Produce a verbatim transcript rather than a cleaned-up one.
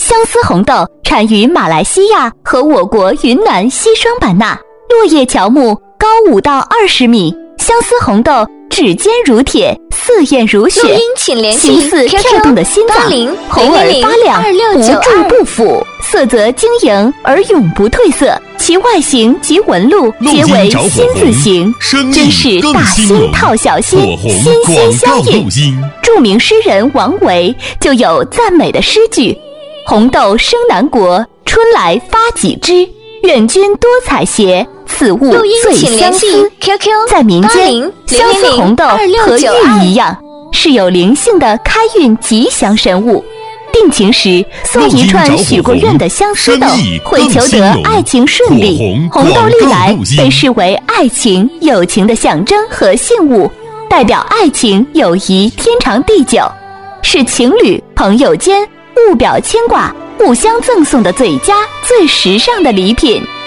相思红豆产于马来西亚和我国云南西双版纳，落叶乔木，高五到二十米。相思红豆指尖如铁，似焰如血，形似跳动的心脏，红而发亮，不蛀不腐，色泽晶莹而永不褪色。其外形及纹路皆为心字形，真是大心套小心，心心相印。著名诗人王维就有赞美的诗句：红豆生南国，春来发几枝，愿君多采撷，此物最相思。在民间，相思红豆和玉一样，是有灵性的开运吉祥神物。定情时送一串许过愿的相思豆，会求得爱情顺利。红豆历来被视为爱情、友情的象征和信物，代表爱情友谊天长地久，是情侣朋友间物表牵挂、互相赠送的最佳最时尚的礼品。